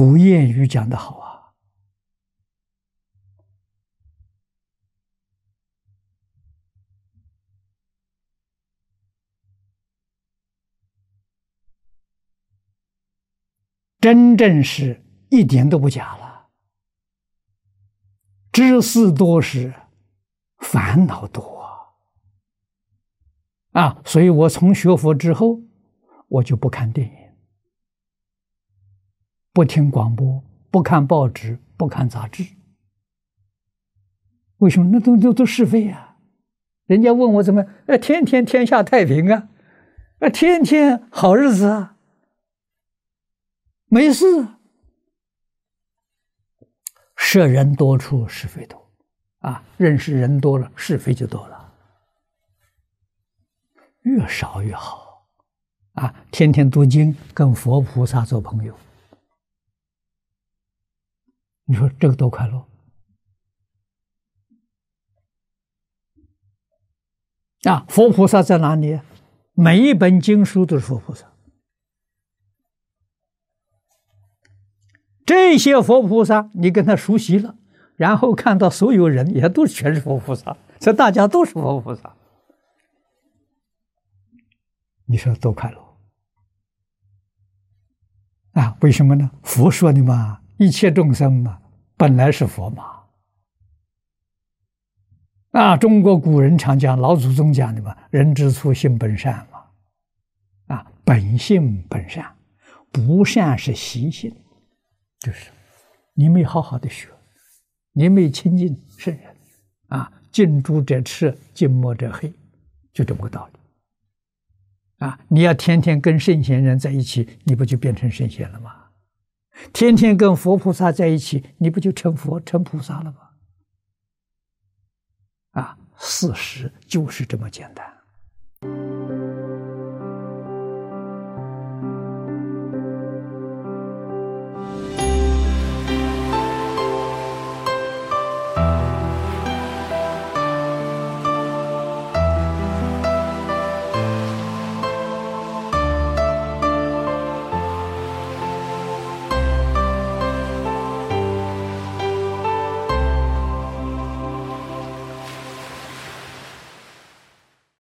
古谚语讲得好啊，真正是一点都不假了。知识多时，烦恼多啊！所以我从学佛之后，我就不看电影，不听广播，不看报纸，不看杂志。为什么？那都是非啊！人家问我怎么，天天天下太平啊，天天好日子啊，没事。设人多处，是非多啊！认识人多了，是非就多了，越少越好啊！天天读经，跟佛菩萨做朋友。你说这个多快乐啊！佛菩萨在哪里？每一本经书都是佛菩萨。这些佛菩萨，你跟他熟悉了，然后看到所有人也都全是佛菩萨，所以大家都是佛菩萨。你说多快乐啊！为什么呢？佛说的嘛，一切众生嘛，本来是佛嘛。啊，中国古人常讲，老祖宗讲的嘛，人之初性本善嘛。啊，本性本善，不善是习性，就是你没好好的学，你没亲近圣人，啊，近朱者赤，近墨者黑，就这么个道理。啊，你要天天跟圣贤人在一起，你不就变成圣贤了吗？天天跟佛菩萨在一起，你不就成佛成菩萨了吗？啊，事实就是这么简单。